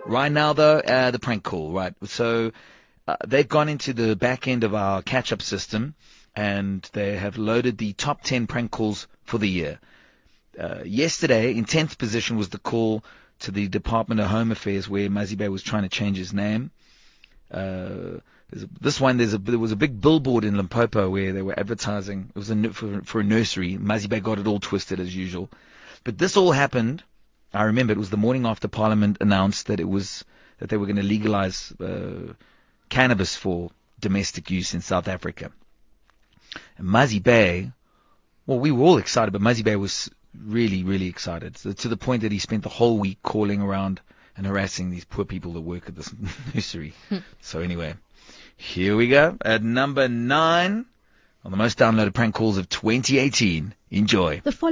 Right now, though, the prank call, right? So they've gone into the back end of our catch-up system, and they have loaded the top 10 prank calls for the year. Yesterday, in 10th position, was the call to the Department of Home Affairs where Mazibe was trying to change his name. This one, there was a big billboard in Limpopo where they were advertising. It was for a nursery. Mazibe got it all twisted as usual. But this all happened. I remember it was the morning after Parliament announced that they were going to legalize cannabis for domestic use in South Africa. And Mazibe, well, we were all excited, but Mazibe was really, really excited, so to the point that he spent the whole week calling around and harassing these poor people that work at this nursery. So anyway, here we go. At number 9 on the most downloaded prank calls of 2018. Enjoy.